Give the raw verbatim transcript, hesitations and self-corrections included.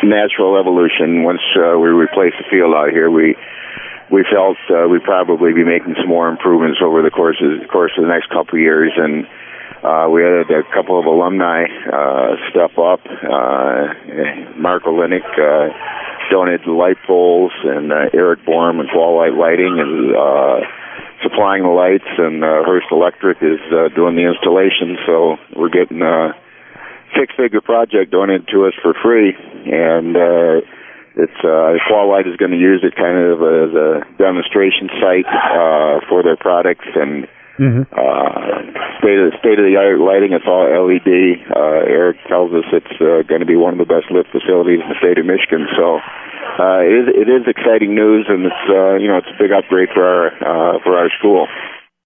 natural evolution. Once uh, we replaced the field out here, we we felt uh, we'd probably be making some more improvements over the course of, course of the next couple of years, and uh, we had a couple of alumni uh, step up. Uh, Mark Olenek uh, donated light poles, and uh, Eric Borm and Qual Light Lighting is uh, supplying the lights, and uh, Hearst Electric is uh, doing the installation. So we're getting a six-figure project donated to us for free, and uh, it's uh, Qual Light is going to use it kind of as a demonstration site uh, for their products, and mm-hmm. uh, state of state of the art lighting. It's all L E D. Uh, Eric tells us it's uh, going to be one of the best lit facilities in the state of Michigan. So uh, it is it is exciting news, and it's uh, you know it's a big upgrade for our uh, for our school.